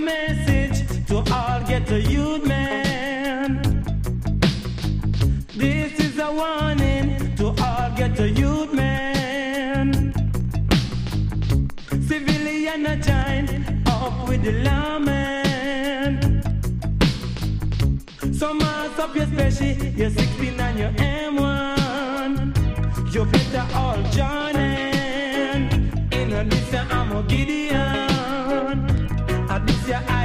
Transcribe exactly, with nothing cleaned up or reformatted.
message to all ghetto youth men. This is a warning to all ghetto youth men. Civilian a join up with the lawman. So mass up your special, your sixteen and your M one. You better all join in. In a this I'm a Gideon. A this